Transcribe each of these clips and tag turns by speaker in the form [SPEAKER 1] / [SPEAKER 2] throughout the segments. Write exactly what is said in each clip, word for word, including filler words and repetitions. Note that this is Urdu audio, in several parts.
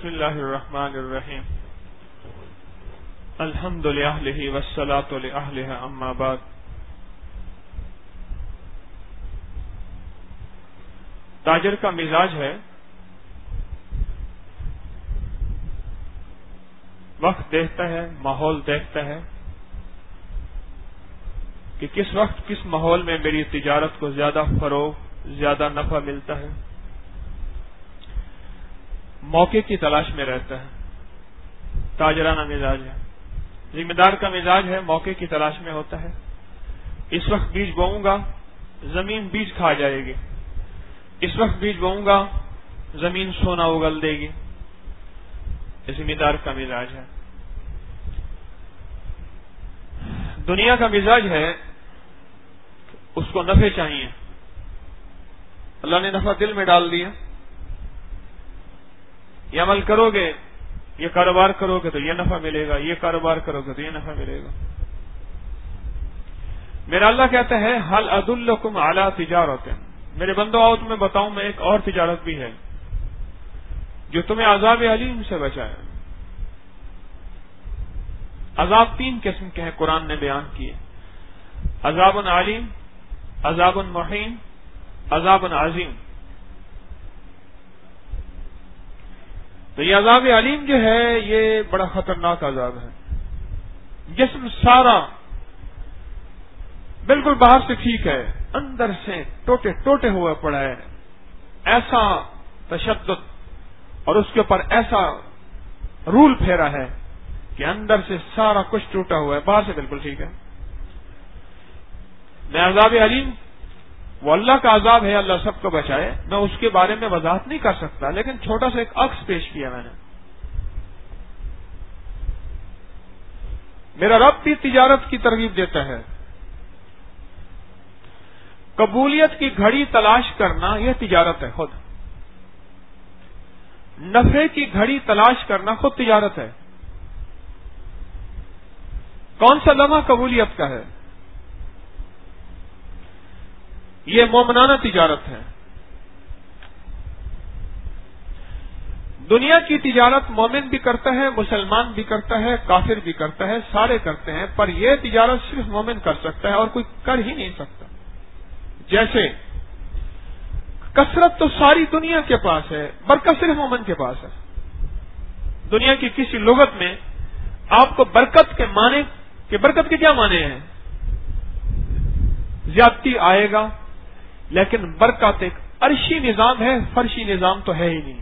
[SPEAKER 1] بسم اللہ الرحمن الرحیم الحمد للہ والصلاة لأہلہ اما بعد. تاجر کا مزاج ہے وقت دیکھتا ہے، ماحول دیکھتا ہے کہ کس وقت کس ماحول میں میری تجارت کو زیادہ فروغ، زیادہ نفع ملتا ہے. موقع کی تلاش میں رہتا ہے. تاجرانہ مزاج ہے. ذمہ دار کا مزاج ہے، موقع کی تلاش میں ہوتا ہے. اس وقت بیج بوؤں گا زمین بیج کھا جائے گی، اس وقت بیج بوؤں گا زمین سونا اگل دے گی. ذمہ دار کا مزاج ہے. دنیا کا مزاج ہے اس کو نفع چاہیے. اللہ نے نفع دل میں ڈال دیا، یہ عمل کرو گے، یہ کاروبار کرو گے تو یہ نفع ملے گا، یہ کاروبار کرو گے تو یہ نفع ملے گا. میرا اللہ کہتا ہے حل ادلکم علی تجارت، میرے بندو آؤ تمہیں بتاؤں میں ایک اور تجارت بھی ہے جو تمہیں عذاب علیم سے بچائے. عذاب تین قسم کے ہیں قرآن نے بیان کیے: عذاب علیم، عذاب مہین، عذاب عظیم. تو یہ عذاب علیم جو ہے یہ بڑا خطرناک عذاب ہے. جسم سارا بالکل باہر سے ٹھیک ہے، اندر سے ٹوٹے ٹوٹے ہوئے پڑا ہے. ایسا تشدد اور اس کے اوپر ایسا رول پھیرا ہے کہ اندر سے سارا کچھ ٹوٹا ہوا ہے، باہر سے بالکل ٹھیک ہے. میں عذاب علیم وہ اللہ کا عذاب ہے، اللہ سب کو بچائے. میں اس کے بارے میں وضاحت نہیں کر سکتا، لیکن چھوٹا سا ایک عکس پیش کیا میں نے. میرا رب بھی تجارت کی ترغیب دیتا ہے. قبولیت کی گھڑی تلاش کرنا یہ تجارت ہے خود. نفع کی گھڑی تلاش کرنا خود تجارت ہے. کون سا لمحہ قبولیت کا ہے؟ یہ مومنانہ تجارت ہے. دنیا کی تجارت مومن بھی کرتا ہے، مسلمان بھی کرتا ہے، کافر بھی کرتا ہے، سارے کرتے ہیں، پر یہ تجارت صرف مومن کر سکتا ہے اور کوئی کر ہی نہیں سکتا. جیسے کثرت تو ساری دنیا کے پاس ہے، برکت صرف مومن کے پاس ہے. دنیا کی کسی لغت میں آپ کو برکت کے معنی کہ برکت کے کیا معنی ہیں؟ زیادتی آئے گا، لیکن برکت ایک عرشی نظام ہے، فرشی نظام تو ہے ہی نہیں.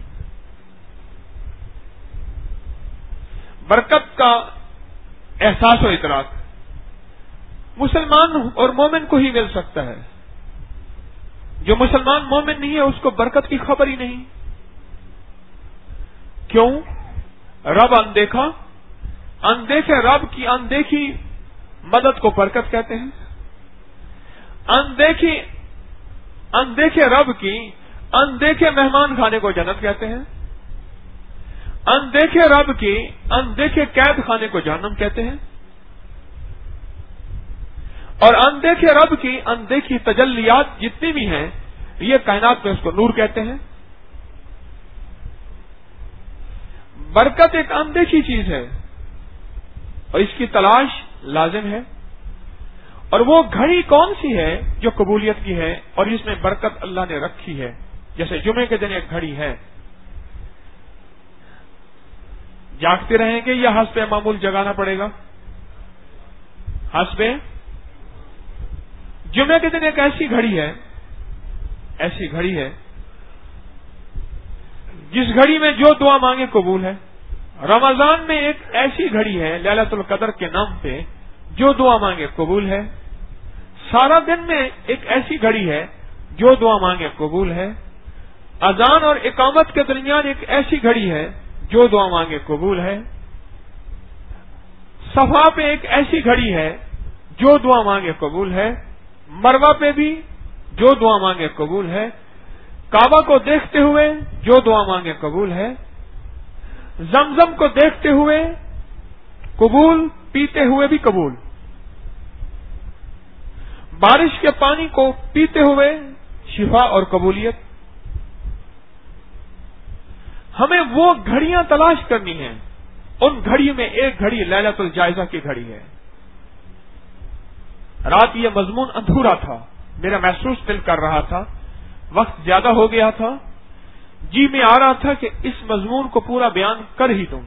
[SPEAKER 1] برکت کا احساس و ادراک مسلمان اور مومن کو ہی مل سکتا ہے. جو مسلمان مومن نہیں ہے اس کو برکت کی خبر ہی نہیں. کیوں؟ رب اندیکھا، اندیکھے رب کی اندیکھی مدد کو برکت کہتے ہیں. اندیکھی اندیکھے رب کی اندیکھے مہمان خانے کو جنت کہتے ہیں. اندیکھے رب کی اندیکھے قید خانے کو جہنم کہتے ہیں. اور اندیکھے رب کی اندیکھی تجلیات جتنی بھی ہیں یہ کائنات میں اس کو نور کہتے ہیں. برکت ایک اندیکھی چیز ہے اور اس کی تلاش لازم ہے. اور وہ گھڑی کون سی ہے جو قبولیت کی ہے اور جس میں برکت اللہ نے رکھی ہے؟ جیسے جمعے کے دن ایک گھڑی ہے، جاگتے رہیں گے یا حسب معمول جگانا پڑے گا؟ حسب. جمعے کے دن ایک ایسی گھڑی ہے ایسی گھڑی ہے جس گھڑی میں جو دعا مانگے قبول ہے. رمضان میں ایک ایسی گھڑی ہے لیلۃ القدر کے نام پہ، جو دعا مانگے قبول ہے. سارا دن میں ایک ایسی گھڑی ہے جو دعا مانگے قبول ہے. اذان اور اقامت کے درمیان ایک ایسی گھڑی ہے جو دعا مانگے قبول ہے. صفا پہ ایک ایسی گھڑی ہے جو دعا مانگے قبول ہے. مروہ پہ بھی جو دعا مانگے قبول ہے. کعبہ کو دیکھتے ہوئے جو دعا مانگے قبول ہے. زمزم کو دیکھتے ہوئے قبول، پیتے ہوئے بھی قبول. بارش کے پانی کو پیتے ہوئے شفا اور قبولیت. ہمیں وہ گھڑیاں تلاش کرنی ہیں. ان گھڑی میں ایک گھڑی لیلۃ الجائزہ کی گھڑی ہے. رات یہ مضمون ادھورا تھا، میرا محسوس دل کر رہا تھا، وقت زیادہ ہو گیا تھا، جی میں آ رہا تھا کہ اس مضمون کو پورا بیان کر ہی دوں.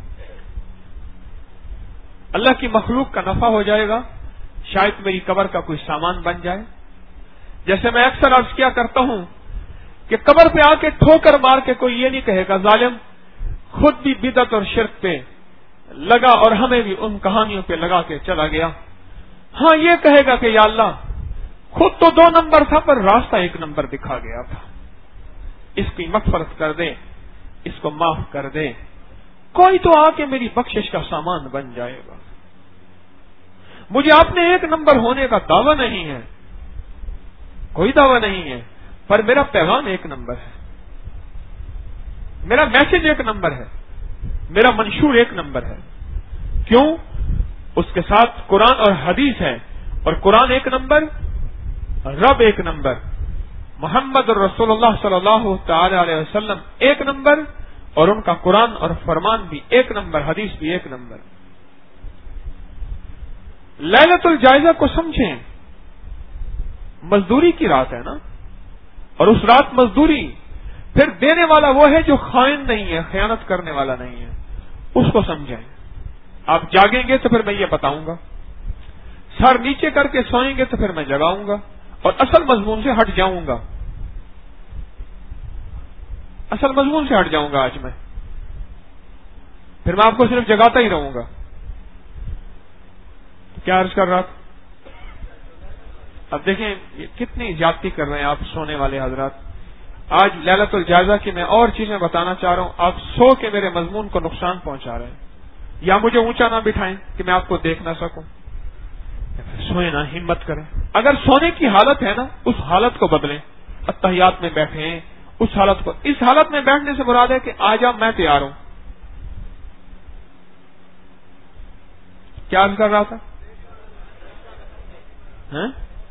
[SPEAKER 1] اللہ کی مخلوق کا نفع ہو جائے گا، شاید میری قبر کا کوئی سامان بن جائے. جیسے میں اکثر عرض کیا کرتا ہوں کہ قبر پہ آ کے ٹھوکر مار کے کوئی یہ نہیں کہے گا ظالم خود بھی بدعت اور شرک پہ لگا اور ہمیں بھی ان کہانیوں پہ لگا کے چلا گیا. ہاں یہ کہے گا کہ یا اللہ خود تو دو نمبر تھا پر راستہ ایک نمبر دکھا گیا تھا، اس کی مغفرت کر دے، اس کو معاف کر دے. کوئی تو آ کے میری بخشش کا سامان بن جائے گا. مجھے اپنے ایک نمبر ہونے کا دعویٰ نہیں ہے، کوئی دعویٰ نہیں ہے، پر میرا پیغام ایک نمبر ہے، میرا میسج ایک نمبر ہے، میرا منشور ایک نمبر ہے. کیوں؟ اس کے ساتھ قرآن اور حدیث ہے، اور قرآن ایک نمبر، رب ایک نمبر، محمد رسول اللہ صلی اللہ تعالی علیہ وسلم ایک نمبر، اور ان کا قرآن اور فرمان بھی ایک نمبر، حدیث بھی ایک نمبر. لیلۃ الجائزہ کو سمجھیں. مزدوری کی رات ہے نا، اور اس رات مزدوری پھر دینے والا وہ ہے جو خائن نہیں ہے، خیانت کرنے والا نہیں ہے. اس کو سمجھیں. آپ جاگیں گے تو پھر میں یہ بتاؤں گا، سر نیچے کر کے سوئیں گے تو پھر میں جگاؤں گا، اور اصل مضمون سے ہٹ جاؤں گا. اصل مضمون سے ہٹ جاؤں گا آج میں، پھر میں آپ کو صرف جگاتا ہی رہوں گا. کیا عرض کر رہا تھا؟ اب دیکھیں یہ کتنی زیادتی کر رہے ہیں آپ سونے والے حضرات. آج لیلۃ الجائزہ کی میں اور چیزیں بتانا چاہ رہا ہوں، آپ سو کے میرے مضمون کو نقصان پہنچا رہے ہیں. یا مجھے اونچا نہ بٹھائیں کہ میں آپ کو دیکھ نہ سکوں، سوئیں نہ، ہمت کریں. اگر سونے کی حالت ہے نا، اس حالت کو بدلیں. اتحیات میں بیٹھیں، اس حالت کو، اس حالت میں بیٹھنے سے مراد ہے کہ آ جا میں تیار ہوں. کیا عرض کر رہا تھا؟ ہاں؟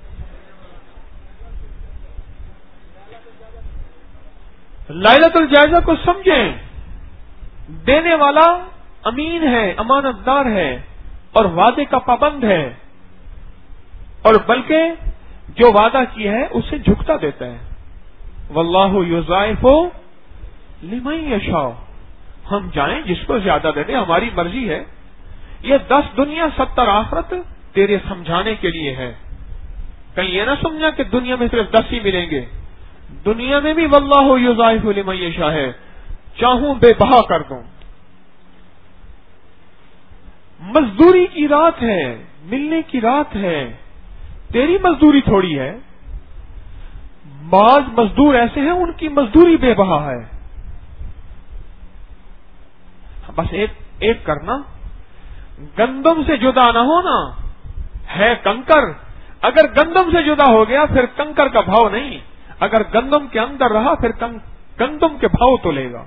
[SPEAKER 1] لیلۃ الجائزہ کو سمجھیں. دینے والا امین ہے، امانت دار ہے، اور وعدے کا پابند ہے، اور بلکہ جو وعدہ کیا ہے اسے جھکتا دیتا ہے. واللہ یضاعف لمن یشاء. ہم جائیں جس کو زیادہ دے دیں، ہماری مرضی ہے. یہ دس دنیا ستر آخرت تیرے سمجھانے کے لیے ہے. کہیں یہ نہ سمجھا کہ دنیا میں صرف دس ہی ملیں گے. دنیا میں بھی واللہ یضاعف لمن یشاء ہے، چاہوں بے بہا کر دوں. مزدوری کی رات ہے، ملنے کی رات ہے. تیری مزدوری تھوڑی ہے. بعض مزدور ایسے ہیں ان کی مزدوری بے بہا ہے. بس ایک ایک کرنا، گندم سے جدا نہ ہونا. ہے کنکر، اگر گندم سے جدا ہو گیا پھر کنکر کا بھاؤ نہیں، اگر گندم کے اندر رہا پھر گندم کے بھاؤ تو لے گا.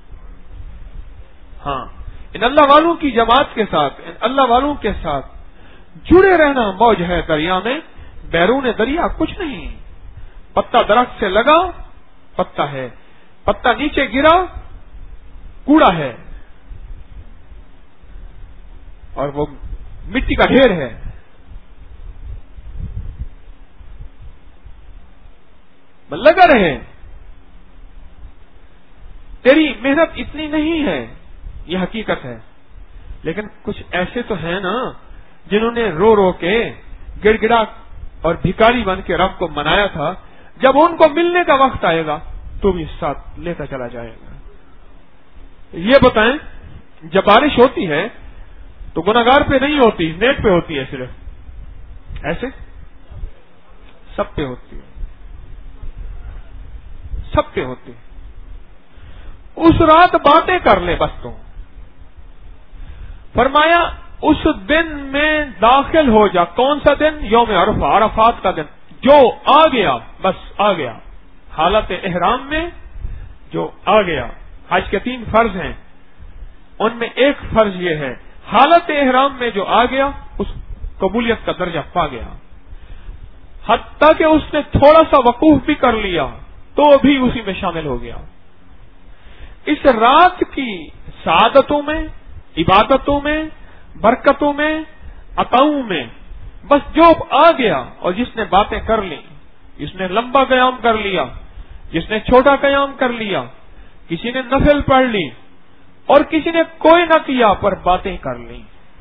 [SPEAKER 1] ہاں، ان اللہ والوں کی جماعت کے ساتھ، ان اللہ والوں کے ساتھ جڑے رہنا موج ہے دریا میں، بیرون دریا کچھ نہیں. پتا درخت سے لگا پتا ہے، پتا نیچے گرا کوڑا ہے، اور وہ مٹی کا ڈھیر ہے. لگا رہے. تیری محنت اتنی نہیں ہے، یہ حقیقت ہے، لیکن کچھ ایسے تو ہیں نا جنہوں نے رو رو کے گڑ گڑا اور بھکاری بن کے رب کو منایا تھا. جب ان کو ملنے کا وقت آئے گا تو بھی ساتھ لیتا چلا جائے گا. یہ بتائیں، جب بارش ہوتی ہے تو گناہگار پہ نہیں ہوتی، نیک پہ ہوتی ہے. صرف ایسے سب پہ ہوتی ہے، سب پہ ہوتی ہے. اس رات باتیں کر لے بس. تو فرمایا اس دن میں داخل ہو جا. کون سا دن؟ یوم عرفہ، عرفات کا دن. جو آ گیا بس آ گیا. حالت احرام میں جو آ گیا. حج کے تین فرض ہیں، ان میں ایک فرض یہ ہے، حالت احرام میں جو آ گیا اس قبولیت کا درجہ پا گیا. حتیٰ کہ اس نے تھوڑا سا وقوف بھی کر لیا تو بھی اسی میں شامل ہو گیا. اس رات کی سعادتوں میں، عبادتوں میں، برکتوں میں، عطاؤں میں بس جو آ گیا اور جس نے باتیں کر لی، جس نے لمبا قیام کر لیا، جس نے چھوٹا قیام کر لیا، کسی نے نفل پڑھ لی اور کسی نے کوئی نہ کیا پر باتیں کر لی،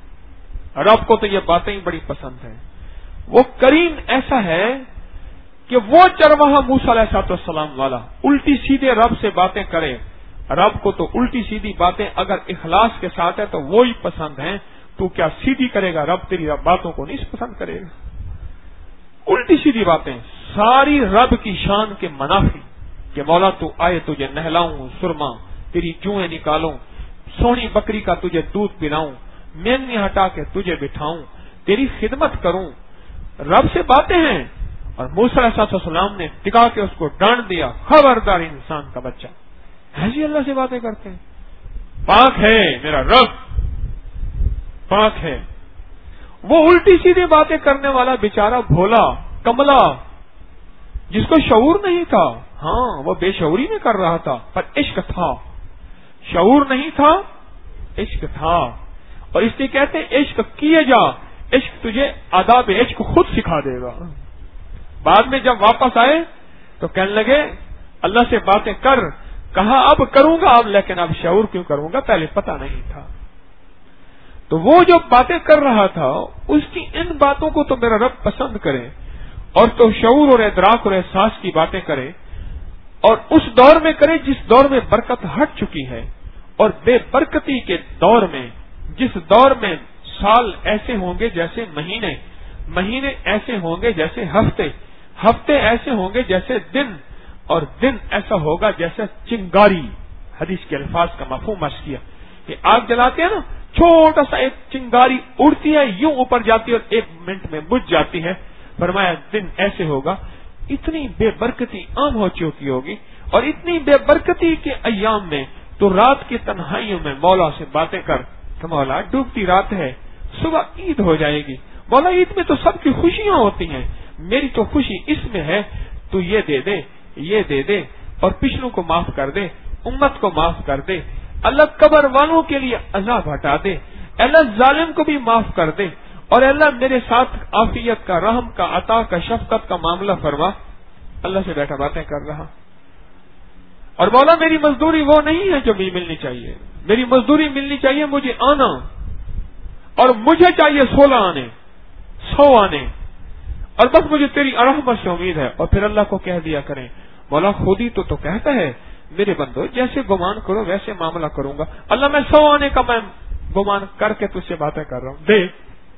[SPEAKER 1] رب کو تو یہ باتیں ہی بڑی پسند ہیں۔ وہ کریم ایسا ہے کہ وہ چرواہا موسیٰ علیہ الصلوۃ والسلام والا الٹی سیدھے رب سے باتیں کرے، رب کو تو الٹی سیدھی باتیں اگر اخلاص کے ساتھ ہے تو وہی پسند ہیں۔ تو کیا سیدھی کرے گا، رب تیری باتوں کو نہیں پسند کرے گا؟ الٹی سیدھی باتیں ساری رب کی شان کے منافی، کہ مولا تو آئے تجھے نہلاؤں سرما، تیری جوئیں نکالوں، سونی بکری کا تجھے دودھ پلاؤں، مینگنی ہٹا کے تجھے بٹھاؤں، تیری خدمت کروں، رب سے باتیں ہیں۔ اور موسیٰ علیہ السلام نے ٹکا کے اس کو ڈانٹ دیا، خبردار انسان کا بچہ، ایسی اللہ سے باتیں کرتے ہیں۔ پاک ہے میرا رب، پاک ہے۔ وہ الٹی سیدھی باتیں کرنے والا بیچارہ بھولا کملا جس کو شعور نہیں تھا، ہاں وہ بے شعوری میں کر رہا تھا پر عشق تھا، شعور نہیں تھا، عشق تھا۔ اور اس لیے کہتے ہیں عشق کیے جا، عشق تجھے آداب عشق خود سکھا دے گا۔ بعد میں جب واپس آئے تو کہنے لگے اللہ سے باتیں کر، کہا اب کروں گا اب، لیکن اب شعور کیوں کروں گا، پہلے پتہ نہیں تھا۔ تو وہ جو باتیں کر رہا تھا اس کی ان باتوں کو تو میرا رب پسند کرے اور تو شعور اور ادراک اور احساس کی باتیں کرے، اور اس دور میں کرے جس دور میں برکت ہٹ چکی ہے، اور بے برکتی کے دور میں، جس دور میں سال ایسے ہوں گے جیسے مہینے، مہینے ایسے ہوں گے جیسے ہفتے، ہفتے ایسے ہوں گے جیسے دن، اور دن ایسا ہوگا جیسے چنگاری۔ حدیث کے الفاظ کا مفہوم عرض کیا کہ آگ جلاتے ہیں نا، چھوٹا سا ایک چنگاری اڑتی ہے، یوں اوپر جاتی ہے اور ایک منٹ میں بجھ جاتی ہے۔ فرمایا دن ایسے ہوگا، اتنی بے برکتی عام ہو چکی ہوگی، اور اتنی بے برکتی کے ایام میں تو رات کی تنہائیوں میں مولا سے باتیں کر کہ مولا ڈوبتی رات ہے، صبح عید ہو جائے گی، مولا عید میں تو سب کی خوشیاں ہوتی ہیں، میری تو خوشی اس میں ہے، تو یہ دے دے، یہ دے دے، اور پچھلوں کو معاف کر دے، امت کو معاف کر دے، اللہ قبر والوں کے لیے عذاب ہٹا دے، اللہ ظالم کو بھی معاف کر دے، اور اللہ میرے ساتھ عافیت کا، رحم کا، عطا کا، شفقت کا معاملہ فرما۔ اللہ سے بیٹھا باتیں کر رہا، اور مولا میری مزدوری وہ نہیں ہے جو مجھے ملنی چاہیے، میری مزدوری ملنی چاہیے مجھے آنا، اور مجھے چاہیے سولہ آنے، سو آنے، اور بس مجھے تیری رحمت سے امید ہے۔ اور پھر اللہ کو کہہ دیا کریں مولا خود ہی تو تو کہتا ہے میرے بندو جیسے گمان کرو ویسے معاملہ کروں گا، اللہ میں سو آنے کا میں گمان کر کے تجھ سے باتیں کر رہا ہوں، دے۔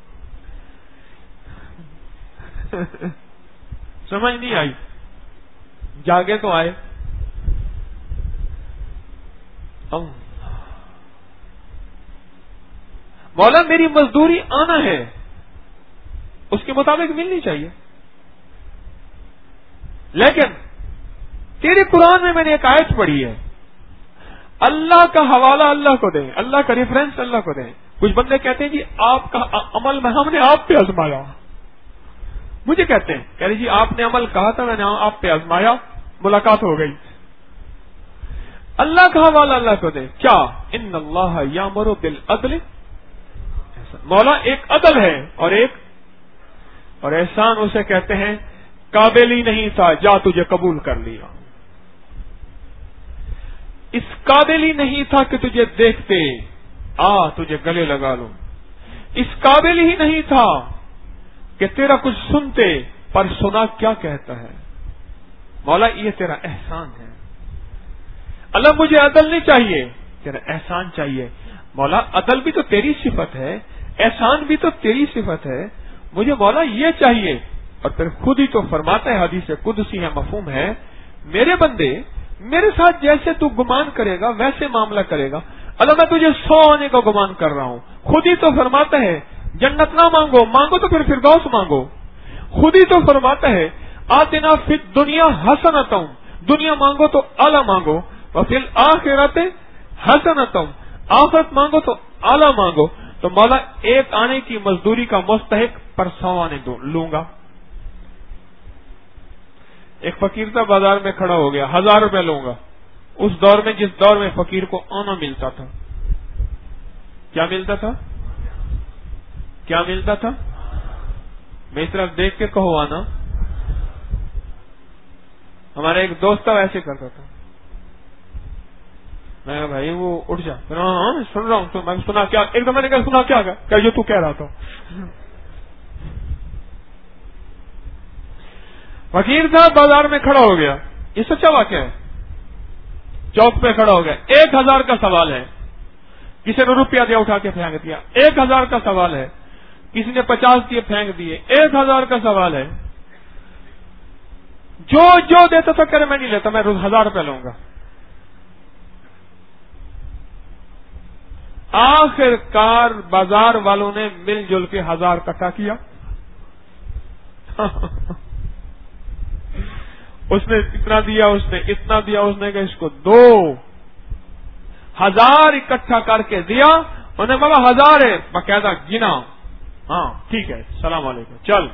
[SPEAKER 1] سمجھ نہیں آئی؟ جاگے تو آئے، مولا میری مزدوری آنا ہے، اس کے مطابق ملنی چاہیے، لیکن تیرے قرآن میں میں نے ایک آیت پڑھی ہے، اللہ کا حوالہ اللہ کو دیں، اللہ کا ریفرنس اللہ کو دیں۔ کچھ بندے کہتے ہیں جی آپ کا عمل میں ہم نے آپ پہ آزمایا، مجھے کہتے ہیں کہہ رہے جی آپ نے عمل کہا تھا میں نے آپ پہ آزمایا، ملاقات ہو گئی۔ اللہ کا حوالہ اللہ کو دیں، کیا ان اللہ یامر بالعدل، مولا ایک عدل ہے اور ایک اور احسان اسے کہتے ہیں قابل ہی نہیں تھا جا تجھے قبول کر لیا، اس قابل ہی نہیں تھا کہ تجھے دیکھتے آ تجھے گلے لگا لوں، اس قابل ہی نہیں تھا کہ تیرا کچھ سنتے پر سنا کیا کہتا ہے، مولا یہ تیرا احسان ہے۔ اللہ مجھے عدل نہیں چاہیے، تیرا احسان چاہیے، مولا عدل بھی تو تیری صفت ہے، احسان بھی تو تیری صفت ہے، مجھے مولا یہ چاہیے۔ اور پھر خود ہی تو فرماتا ہے، حدیث قدسی ہے، مفہوم ہے، میرے بندے میرے ساتھ جیسے تو گمان کرے گا ویسے معاملہ کرے گا، اللہ میں تجھے سو آنے کا گمان کر رہا ہوں۔ خود ہی تو فرماتا ہے جنت نہ مانگو، مانگو تو پھر فردوس مانگو۔ خود ہی تو فرماتا ہے آتنا فی الدنیا حسنۃ، دنیا مانگو تو اعلیٰ مانگو، وفی الآخرۃ حسنۃ، آخرت مانگو تو اعلیٰ مانگو۔ تو مولا ایک آنے کی مزدوری کا مستحق پر سو آنے لوں گا۔ ایک فقیر تھا بازار میں کھڑا ہو گیا، ہزار روپے لوں گا، اس دور میں جس دور میں فقیر کو آنا ملتا تھا، کیا ملتا تھا؟ کیا ملتا تھا؟ میری طرف دیکھ کے کہو آنا. ہمارا ایک دوست تھا ایسے کرتا تھا. میں کہا بھائی وہ اٹھ جا. ہاں سن رہا ہوں. تو میں سنا کیا؟ ایک دم میں نے کہا سنا کیا کہ جو تو کہہ رہا تھا. فقیر تھا، بازار میں کھڑا ہو گیا. یہ سچا واقعہ ہے. چوک پہ کھڑا ہو گیا. ایک ہزار کا سوال ہے. کسی نے روپیہ دیا اٹھا کے پھینک دیا. ایک ہزار کا سوال ہے. کسی نے پچاس دیے پھینک دیے. ایک ہزار کا سوال ہے. جو جو دیتا تھا کرے میں نہیں لیتا، میں روز ہزار روپے لوں گا. آخر کار بازار والوں نے مل جل کے ہزار اکٹھا کیا. اس نے اتنا دیا، اس نے اتنا دیا، اس نے کہا اس کو دو ہزار اکٹھا کر کے دیا. انہوں نے بولا ہزار ہے، باقاعدہ گنا. ہاں ٹھیک ہے، السلام علیکم، چل.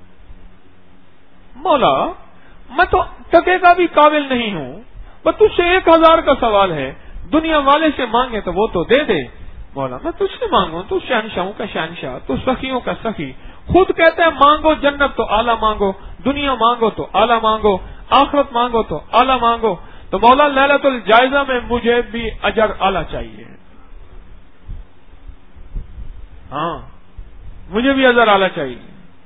[SPEAKER 1] مولا میں تو ٹکے کا بھی قابل نہیں ہوں، بس تجھ سے ایک ہزار کا سوال ہے. دنیا والے سے مانگے تو وہ تو دے دے. مولا میں تجھ سے مانگوں، تو شہنشاہوں کا شہنشاہ، تو سخیوں کا سخی. خود کہتے ہیں مانگو جنت تو اعلیٰ مانگو، دنیا مانگو تو اعلیٰ مانگو، آخرت مانگو تو اعلیٰ مانگو. تو مولا لیلۃ الجائزہ میں مجھے بھی اجر اعلیٰ چاہیے. ہاں مجھے بھی اجر اعلیٰ چاہیے.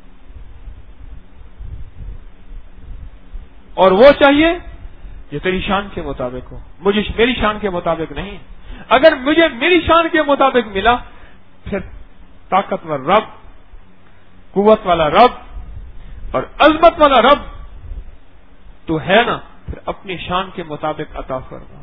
[SPEAKER 1] اور وہ چاہیے جو تیری شان کے مطابق ہو، مجھے میری شان کے مطابق نہیں. اگر مجھے میری شان کے مطابق ملا پھر طاقتور رب، قوت والا رب اور عظمت والا رب تو ہے نا، پھر اپنی شان کے مطابق عطا فرما.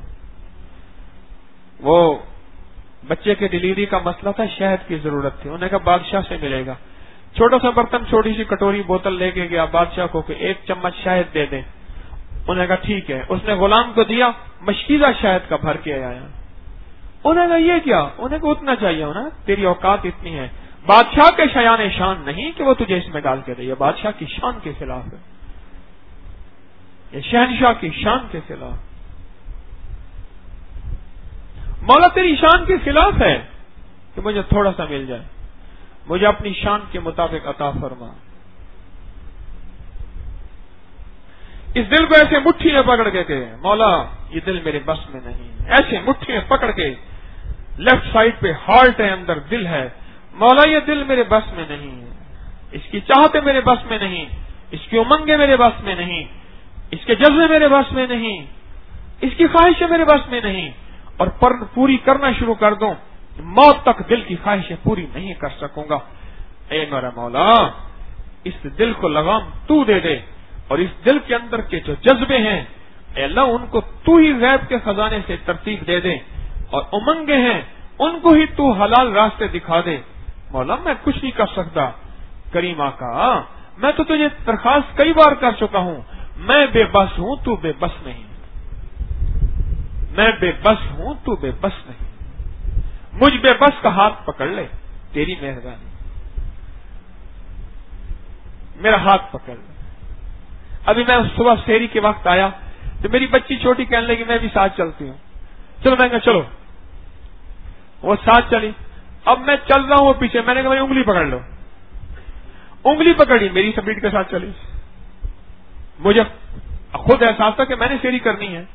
[SPEAKER 1] وہ بچے کے ڈلیوری کا مسئلہ تھا، شہد کی ضرورت تھی. انہوں نے کہا بادشاہ سے ملے گا. چھوٹا سا برتن، چھوٹی سی کٹوری، بوتل لے کے گیا بادشاہ کو کہ ایک چمچ شہد دے دیں. انہوں نے کہا ٹھیک ہے. اس نے غلام کو دیا، مشکیزہ شہد کا بھر کے آیا. انہوں نے کہا یہ کیا؟ انہوں نے کہا اتنا چاہیے ہونا، تیری اوقات اتنی ہے. بادشاہ کے شایان شان نہیں کہ وہ تجھے اس میں ڈال کے دے. یہ بادشاہ کی شان کے خلاف ہے، یہ شہنشاہ کی شان کے خلاف. مولا تیری شان کے خلاف ہے کہ مجھے تھوڑا سا مل جائے، مجھے اپنی شان کے مطابق عطا فرما. اس دل کو ایسے مٹھی میں پکڑ کے کہ مولا یہ دل میرے بس میں نہیں. ایسے مٹھی میں پکڑ کے لیفٹ سائڈ پہ ہارٹ ہے، اندر دل ہے. مولا یہ دل میرے بس میں نہیں ہے، اس کی چاہتے میرے بس میں نہیں، اس کی امنگیں میرے بس میں نہیں، اس کے جذبے میرے بس میں نہیں، اس کی خواہشیں میرے بس میں نہیں. اور پر پوری کرنا شروع کر دوں، موت تک دل کی خواہشیں پوری نہیں کر سکوں گا. اے میرا مولا اس دل کو لگام تو دے دے، اور اس دل کے اندر کے جو جذبے ہیں اے اللہ ان کو تو ہی غیب کے خزانے سے ترتیب دے دے، اور امنگیں ہیں ان کو ہی تو حلال راستے دکھا دے. مولا میں کچھ نہیں کر سکتا. کریم آقا میں تو تجھے درخواست کئی بار کر چکا ہوں، میں بے بس ہوں تو بے بس نہیں، میں بے بس ہوں تو بے بس نہیں. مجھ بے بس کا ہاتھ پکڑ لے، تیری مہربانی، میرا ہاتھ پکڑ لے. ابھی میں صبح سحری کے وقت آیا تو میری بچی چھوٹی کہنے لگی میں بھی ساتھ چلتی ہوں. چلو میں کہا چلو، وہ ساتھ چلی. اب میں چل رہا ہوں وہ پیچھے. میں نے کہا بھائی انگلی پکڑ لو. انگلی پکڑی، میری سپیڈ کے ساتھ چلی. مجھے خود احساس تھا کہ میں نے سحری کرنی ہے.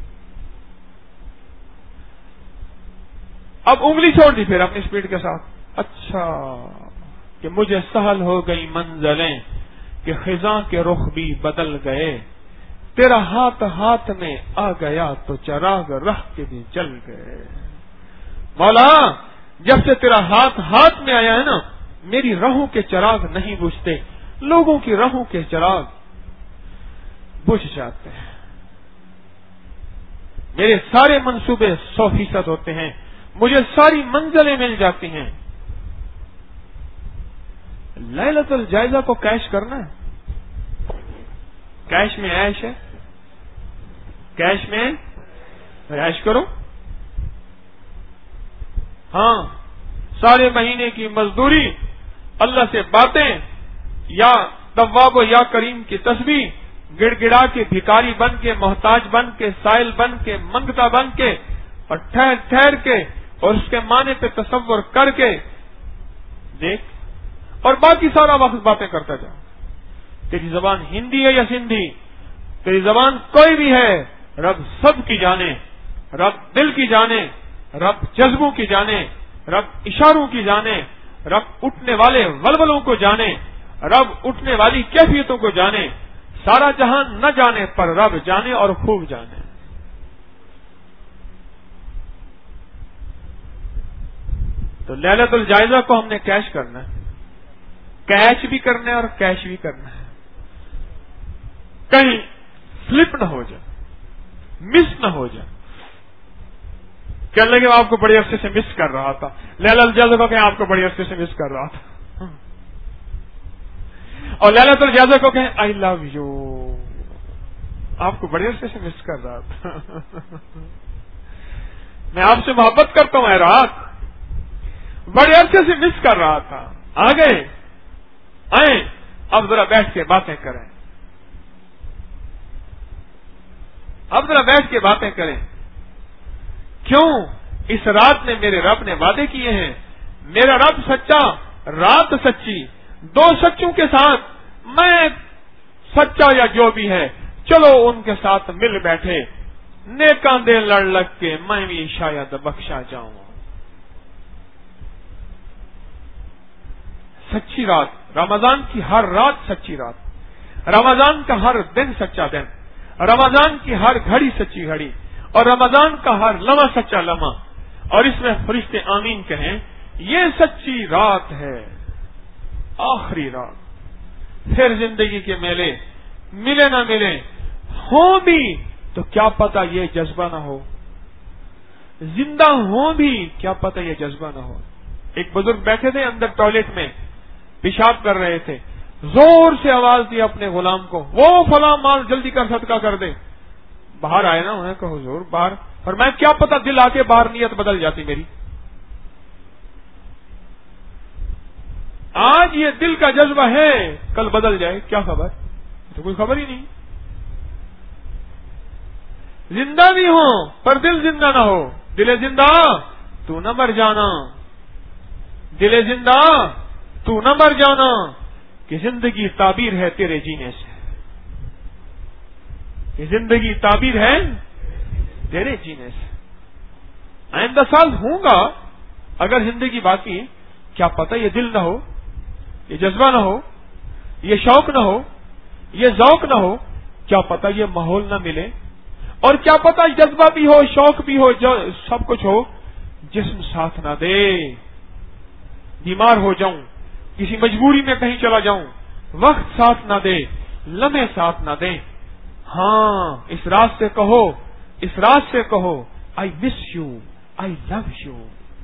[SPEAKER 1] اب انگلی چھوڑ دی پھر اپنی سپیڈ کے ساتھ. اچھا کہ مجھے سہل ہو گئی منزلیں کہ خزاں کے رخ بھی بدل گئے. تیرا ہاتھ ہاتھ میں آ گیا تو چراغ رہ کے بھی جل گئے. مولا جب سے تیرا ہاتھ ہاتھ میں آیا ہے نا، میری راہوں کے چراغ نہیں بجھتے، لوگوں کی راہوں کے چراغ بجھ جاتے ہیں. میرے سارے منصوبے سو فیصد ہوتے ہیں، مجھے ساری منزلیں مل جاتی ہیں. لیلۃ الجائزہ کو کیش کرنا ہے. کیش میں عیش ہے، کیش میں عیش کرو. ہاں سارے مہینے کی مزدوری، اللہ سے باتیں، یا تواب و یا کریم کی تسبیح، گڑ گڑا کے، بھکاری بن کے، محتاج بن کے، سائل بن کے، منگتا بن کے، اور ٹھہر ٹھہر کے، اور اس کے معنی پہ تصور کر کے دیکھ، اور باقی سارا وقت باتیں کرتا جا۔ تیری زبان ہندی ہے یا سندھی، تیری زبان کوئی بھی ہے، رب سب کی جانے، رب دل کی جانے، رب جذبوں کی جانے، رب اشاروں کی جانے، رب اٹھنے والے ولولوں کو جانے، رب اٹھنے والی کیفیتوں کو جانے۔ سارا جہان نہ جانے پر رب جانے اور خوب جانے۔ تو لیلۃ الجائزہ کو ہم نے کیش کرنا ہے، کیش بھی کرنا ہے اور کیش بھی کرنا ہے، کہیں سلپ نہ ہو جائے، مس نہ ہو جائے۔ کہنے لگے میں آپ کو بڑے عرصے سے مس کر رہا تھا، لیلۃ الجائزہ کو کہیں آپ کو بڑے عرصے سے مس کر رہا تھا، اور لیلۃ الجائزہ کو کہیں آئی لو یو، آپ کو بڑے عرصے سے مس کر رہا تھا، میں آپ سے محبت کرتا ہوں اے رات، بڑے عرصے سے مس کر رہا تھا، آ گئے، آئیں، اب ذرا بیٹھ کے باتیں کریں، اب ذرا بیٹھ کے باتیں کریں۔ کیوں؟ اس رات میں میرے رب نے وعدے کیے ہیں، میرا رب سچا، رات سچی، دو سچوں کے ساتھ میں سچا یا جو بھی ہے، چلو ان کے ساتھ مل بیٹھے، نیکاں دے لڑ لگ کے میں بھی شاید بخشا جاؤں۔ سچی رات، رمضان کی ہر رات سچی رات، رمضان کا ہر دن سچا دن، رمضان کی ہر گھڑی سچی گھڑی، اور رمضان کا ہر لمحہ سچا لمحہ، اور اس میں فرشتے آمین کہیں، یہ سچی رات ہے، آخری رات۔ پھر زندگی کے میلے ملے نہ ملے ہوں بھی تو کیا پتا یہ جذبہ نہ ہو، زندہ ہوں بھی کیا پتا یہ جذبہ نہ ہو۔ ایک بزرگ بیٹھے تھے اندر ٹوائلٹ میں، پیشاب کر رہے تھے، زور سے آواز دی اپنے غلام کو، وہ فلاں مال جلدی کر صدقہ کر دے۔ باہر آئے نا، انہیں کہا حضور باہر، اور میں کیا پتا دل آ کے باہر نیت بدل جاتی میری، آج یہ دل کا جذبہ ہے، کل بدل جائے، کیا خبر، تو کوئی خبر ہی نہیں۔ زندہ بھی ہو پر دل زندہ نہ ہو، دل زندہ تو نہ مر جانا، دل زندہ تو نہ مر جانا، کہ زندگی تعبیر ہے تیرے جینے سے، کہ زندگی تعبیر ہے تیرے جینے سے۔ آئندہ سال ہوں گا اگر زندگی باقی، کیا پتہ یہ دل نہ ہو، یہ جذبہ نہ ہو، یہ شوق نہ ہو، یہ ذوق نہ ہو، کیا پتہ یہ ماحول نہ ملے، اور کیا پتہ جذبہ بھی ہو، شوق بھی ہو، سب کچھ ہو، جسم ساتھ نہ دے، بیمار ہو جاؤں، کسی مجبوری میں کہیں چلا جاؤں، وقت ساتھ نہ دے، لمحے ساتھ نہ دے۔ ہاں اس رات سے کہو، اس رات سے کہو I miss you, I love you,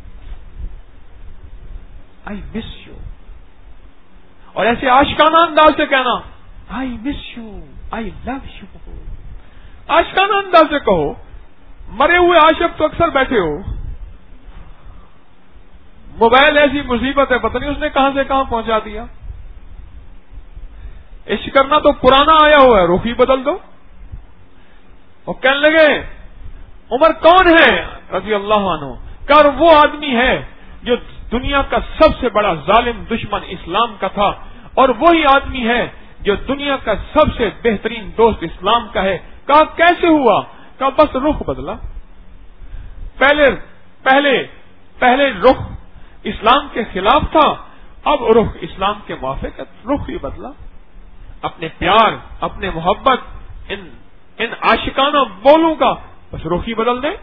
[SPEAKER 1] I miss you, اور ایسے عاشقانہ انداز سے کہنا آئی miss you, I love you, عاشقانہ انداز سے کہو۔ مرے ہوئے عاشق تو اکثر بیٹھے ہو، موبائل ایسی مصیبت ہے، پتہ نہیں اس نے کہاں سے کہاں پہنچا دیا۔ عشق کرنا تو پرانا آیا ہوا ہے، رخ ہی بدل دو۔ اور کہنے لگے عمر کون ہے رضی اللہ عنہ، کر وہ آدمی ہے جو دنیا کا سب سے بڑا ظالم دشمن اسلام کا تھا، اور وہی آدمی ہے جو دنیا کا سب سے بہترین دوست اسلام کا ہے۔ کہا کیسے ہوا؟ کہا بس رخ بدلا، پہلے پہلے پہلے رخ اسلام کے خلاف تھا، اب رخ اسلام کے موافق ہے، رخ ہی بدلا۔ اپنے پیار، اپنے محبت، ان ان عاشقانہ بولوں کا بس رخ ہی بدل دے،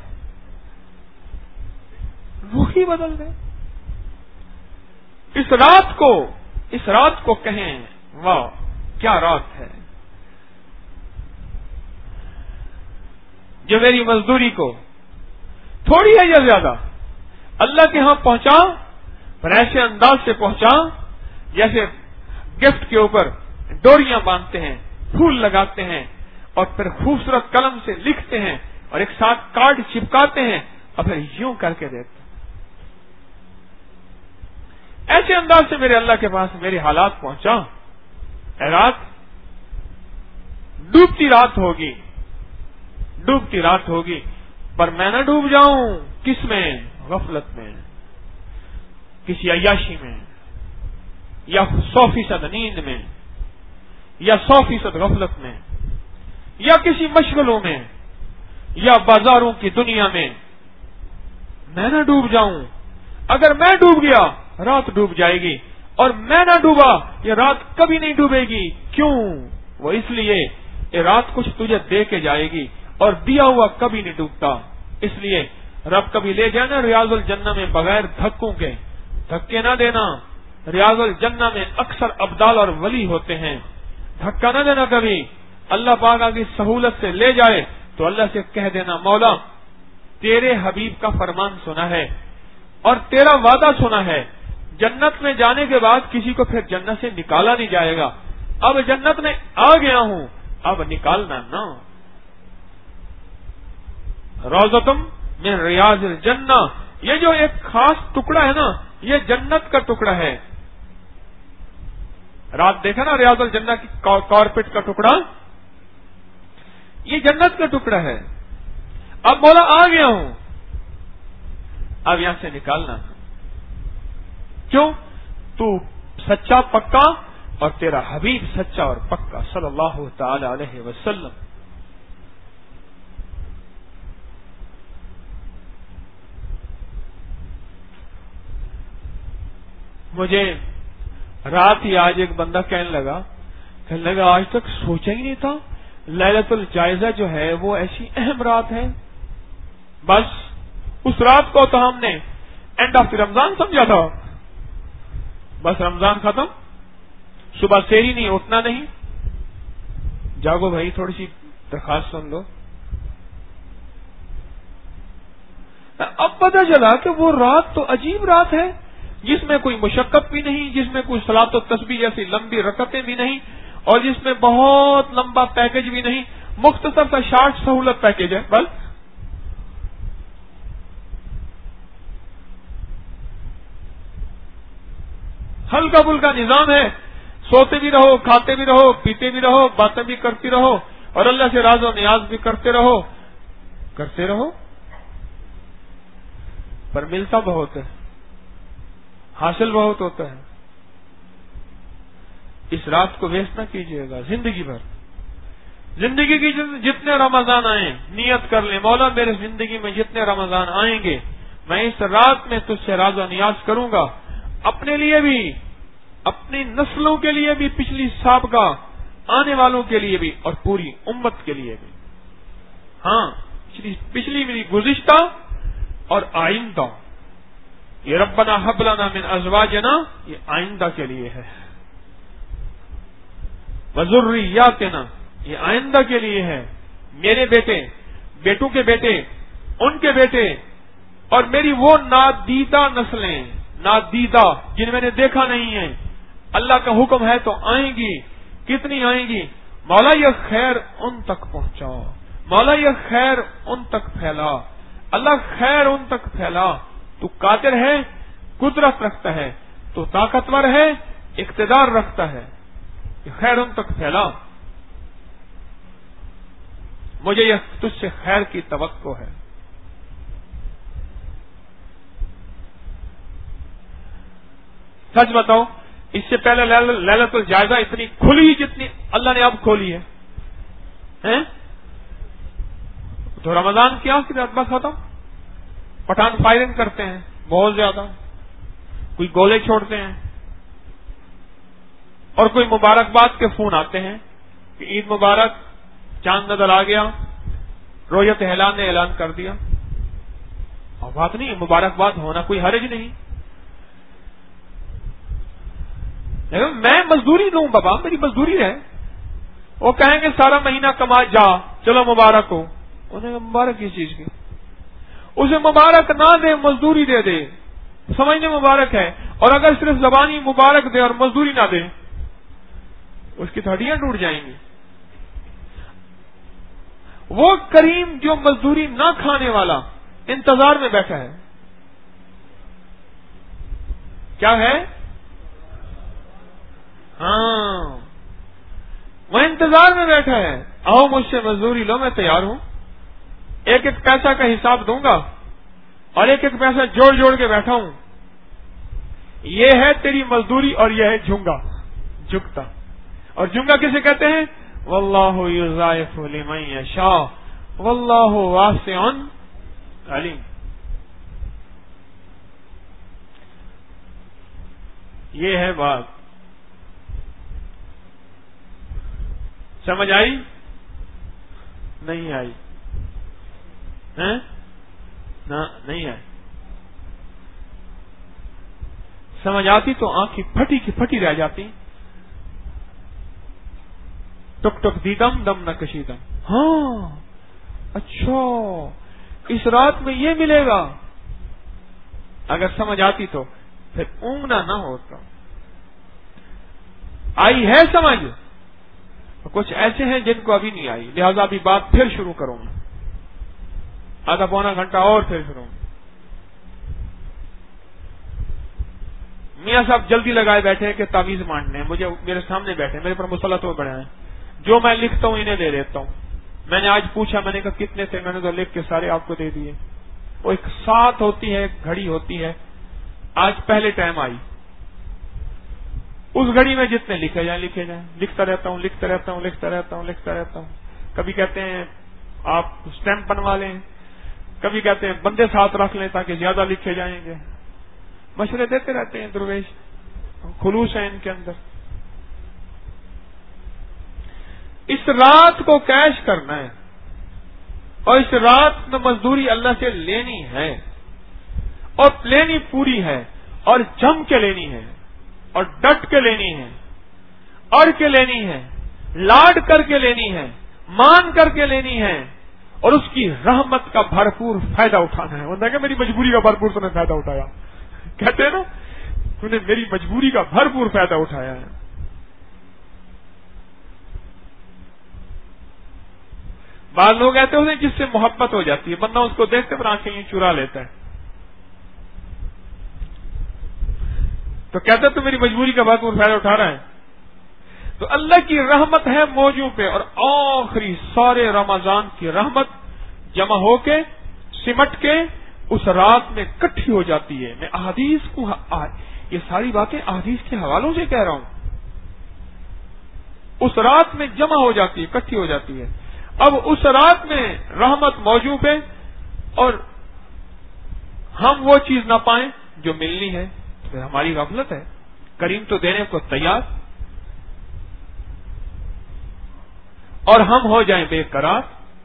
[SPEAKER 1] رخ ہی بدل دے۔ اس رات کو اس رات کو کہیں واہ کیا رات ہے، جو میری مزدوری کو تھوڑی ہے یا زیادہ اللہ کے ہاں پہنچا، پر ایسے انداز سے پہنچا جیسے گفٹ کے اوپر ڈوریاں باندھتے ہیں، پھول لگاتے ہیں، اور پھر خوبصورت قلم سے لکھتے ہیں، اور ایک ساتھ کارڈ چپکاتے ہیں، اور پھر یوں کر کے دیتے ہیں۔ ایسے انداز سے میرے اللہ کے پاس میرے حالات پہنچا۔ اے رات ڈوبتی رات ہوگی، ڈوبتی رات ہوگی، پر میں نہ ڈوب جاؤں کس میں؟ غفلت میں، کسی عیاشی میں، یا سو فیصد نیند میں، یا سو فیصد غفلت میں، یا کسی مشغلوں میں، یا بازاروں کی دنیا میں میں نہ ڈوب جاؤں۔ اگر میں ڈوب گیا رات ڈوب جائے گی، اور میں نہ ڈوبا یہ رات کبھی نہیں ڈوبے گی۔ کیوں؟ وہ اس لیے یہ رات کچھ تجھے دے کے جائے گی، اور دیا ہوا کبھی نہیں ڈوبتا۔ اس لیے رب کبھی لے جانا ریاض الجنہ میں بغیر دھکوں کے، دھکے نہ دینا۔ ریاض الجنہ میں اکثر ابدال اور ولی ہوتے ہیں، دھکا نہ دینا کبھی۔ اللہ پاک کی سہولت سے لے جائے تو اللہ سے کہہ دینا مولا تیرے حبیب کا فرمان سنا ہے اور تیرا وعدہ سنا ہے، جنت میں جانے کے بعد کسی کو پھر جنت سے نکالا نہیں جائے گا۔ اب جنت میں آ گیا ہوں، اب نکالنا نہ۔ روضتم من ریاض الجنہ، یہ جو ایک خاص ٹکڑا ہے نا، یہ جنت کا ٹکڑا ہے۔ رات دیکھا نا ریاض الجنہ کی کارپیٹ کا ٹکڑا، یہ جنت کا ٹکڑا ہے۔ اب مولا آ گیا ہوں، اب یہاں سے نکالنا۔ کیوں؟ تو سچا پکا اور تیرا حبیب سچا اور پکا صلی اللہ تعالی علیہ وسلم۔ مجھے رات ہی آج ایک بندہ کہنے لگا کہنے لگا آج تک سوچا ہی نہیں تھا لیلۃ الجائزہ جو ہے وہ ایسی اہم رات ہے۔ بس اس رات کو تو ہم نے اینڈ آف دی رمضان سمجھا تھا، بس رمضان ختم، صبح سیری نہیں، اٹھنا نہیں۔ جاگو بھائی، تھوڑی سی درخواست سن لو۔ اب پتہ چلا کہ وہ رات تو عجیب رات ہے، جس میں کوئی مشقت بھی نہیں، جس میں کوئی صلاۃ و تسبیح جیسی لمبی رکعتیں بھی نہیں، اور جس میں بہت لمبا پیکج بھی نہیں، مختصر سا شارٹ سہولت پیکج ہے بس۔ ہلکا پھلکا نظام ہے، سوتے بھی رہو، کھاتے بھی رہو، پیتے بھی رہو، باتیں بھی کرتی رہو، اور اللہ سے راز و نیاز بھی کرتے رہو کرتے رہو پر ملتا بہت ہے، حاصل بہت ہوتا ہے۔ اس رات کو ویسٹ نہ کیجیے گا زندگی بھر۔ زندگی کی جتنے رمضان آئیں نیت کر لیں مولا میرے زندگی میں جتنے رمضان آئیں گے میں اس رات میں تجھ سے راز و نیاز کروں گا، اپنے لیے بھی، اپنی نسلوں کے لیے بھی، پچھلی سابقہ آنے والوں کے لیے بھی، اور پوری امت کے لیے بھی۔ ہاں، پچھلی پچھلی میری گزشتہ اور آئندہ، یہ ربنا ہب لنا من ازواجنا یہ آئندہ کے لیے ہے، وذریاتنا یہ آئندہ کے لیے ہے۔ میرے بیٹے، بیٹوں کے بیٹے، ان کے بیٹے، اور میری وہ نادیدہ نسلیں، نادیدہ جن میں نے دیکھا نہیں ہے، اللہ کا حکم ہے تو آئیں گی۔ کتنی آئیں گی؟ مولا یہ خیر ان تک پہنچاؤ، مولا یہ خیر ان تک پھیلا، اللہ خیر ان تک پھیلا۔ تو قادر ہے، قدرت رکھتا ہے، تو طاقتور ہے، اقتدار رکھتا ہے، یہ خیر ان تک پھیلا۔ مجھے یہ تجھ سے خیر کی توقع ہے۔ سچ بتاؤ، اس سے پہلے لیلۃ الجائزہ اتنی کھلی جتنی اللہ نے اب کھولی ہے، تو رمضان کی آخری رات بس ختم۔ پٹھان فائرنگ کرتے ہیں بہت زیادہ، کوئی گولے چھوڑتے ہیں، اور کوئی مبارکباد کے فون آتے ہیں کہ عید مبارک، چاند نظر آ گیا، رویت ہلال نے اعلان کر دیا۔ اور بات نہیں، مبارکباد ہونا کوئی حرج نہیں، لیکن میں مزدوری دوں بابا، میری مزدوری ہے۔ وہ کہیں گے سارا مہینہ کما جا، چلو مبارک ہو، انہیں مبارک کس چیز کی؟ اسے مبارک نہ دے، مزدوری دے دے، سمجھنے مبارک ہے۔ اور اگر صرف زبانی مبارک دے اور مزدوری نہ دے، اس کی ہڈیاں ٹوٹ جائیں گی۔ وہ کریم جو مزدوری نہ کھانے والا انتظار میں بیٹھا ہے، کیا ہے؟ ہاں، وہ انتظار میں بیٹھا ہے، آؤ مجھ سے مزدوری لو، میں تیار ہوں، ایک ایک پیسہ کا حساب دوں گا اور ایک ایک پیسہ جوڑ جوڑ کے بیٹھا ہوں. یہ ہے تیری مزدوری اور یہ ہے جھنگا، جھکتا. اور جھنگا کسے کہتے ہیں؟ واللہ یضاعف لمن یشاء واللہ واسع علیم. یہ ہے بات. سمجھ آئی؟ نہیں آئی؟ ہیں؟ نہ نہیں آئی. سمجھ آتی تو آنکھیں پھٹی کی پھٹی رہ جاتی. ٹک ٹک دیدم دم نہ کشیدم. ہاں اچھا اس رات میں یہ ملے گا. اگر سمجھ آتی تو پھر اونگنا نہ ہوتا. آئی ہے سمجھ؟ کچھ ایسے ہیں جن کو ابھی نہیں آئی، لہذا ابھی بات پھر شروع کروں گا، آدھا پونا گھنٹہ اور پھر شروع. میاں صاحب جلدی لگائے بیٹھے کہ تعویذ ماننے ہیں. مجھے میرے سامنے بیٹھے، میرے پر مسلط ہوئے بڑے ہیں. جو میں لکھتا ہوں انہیں دے دیتا ہوں. میں نے آج پوچھا، میں نے کہا کتنے تھے؟ میں نے تو لکھ کے سارے آپ کو دے دیے. وہ ایک ساتھ ہوتی ہے، ایک گھڑی ہوتی ہے. آج پہلے ٹائم آئی، اس گھڑی میں جتنے لکھے جائیں لکھے جائیں. لکھتا رہتا ہوں لکھتا رہتا ہوں لکھتا رہتا ہوں لکھتا رہتا ہوں. کبھی کہتے ہیں آپ اسٹیمپ بنوا لیں، کبھی کہتے ہیں بندے ساتھ رکھ لیں تاکہ زیادہ لکھے جائیں گے. مشورے دیتے رہتے ہیں درویش، خلوص ہے ان کے اندر. اس رات کو کیش کرنا ہے اور اس رات میں مزدوری اللہ سے لینی ہے اور لینی پوری ہے اور جم کے لینی ہے اور ڈٹ کے لینی ہے، اڑ کے لینی ہے، لاڈ کر کے لینی ہے، مان کر کے لینی ہے اور اس کی رحمت کا بھرپور فائدہ اٹھانا ہے. ورنہ کہ میری مجبوری کا بھرپور تو نے فائدہ اٹھایا، کہتے ہیں نا تو نے میری مجبوری کا بھرپور فائدہ اٹھایا ہے. بعض لوگ ایسے ہوتے ہیں جس سے محبت ہو جاتی ہے، بندہ اس کو دیکھتے پر آنکھیں چرا لیتا ہے. تو کہتے تو میری مجبوری کا بھرپور فائدہ اٹھا رہا ہے. تو اللہ کی رحمت ہے موجوں پہ، اور آخری سارے رمضان کی رحمت جمع ہو کے سمٹ کے اس رات میں اکٹھی ہو جاتی ہے. میں احادیث کو یہ ساری باتیں احادیث کے حوالوں سے کہہ رہا ہوں. اس رات میں جمع ہو جاتی ہے، اکٹھی ہو جاتی ہے. اب اس رات میں رحمت موجود ہے اور ہم وہ چیز نہ پائیں جو ملنی ہے، پھر ہماری غفلت ہے. کریم تو دینے کو تیار اور ہم ہو جائیں بے قرار.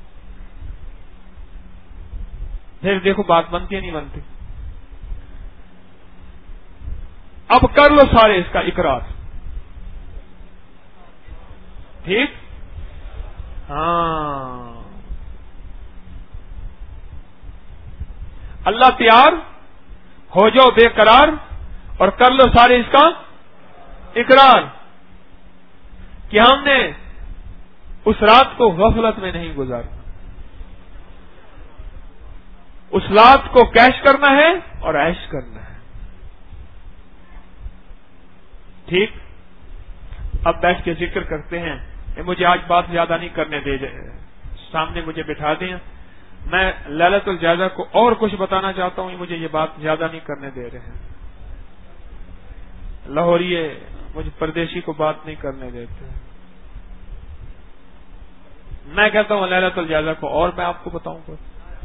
[SPEAKER 1] پھر دیکھو بات بنتی ہے نہیں بنتی. اب کر لو سارے اس کا اقرار. ٹھیک؟ ہاں اللہ تیار ہو جاؤ بے قرار اور کر لو سارے اس کا اقرار کہ ہم نے اس رات کو غفلت میں نہیں گزارا. اس رات کو کیش کرنا ہے اور عیش کرنا ہے. ٹھیک؟ اب بیٹھ کے ذکر کرتے ہیں. مجھے آج بات زیادہ نہیں کرنے دے جائے، سامنے مجھے بٹھا دیں. میں لیلۃ الجائزہ کو اور کچھ بتانا چاہتا ہوں، مجھے یہ بات زیادہ نہیں کرنے دے رہے ہیں. لاہوریے مجھے پردیشی کو بات نہیں کرنے دیتے. میں کہتا ہوں لیلۃ الجائزہ کو اور میں آپ کو بتاؤں کچھ.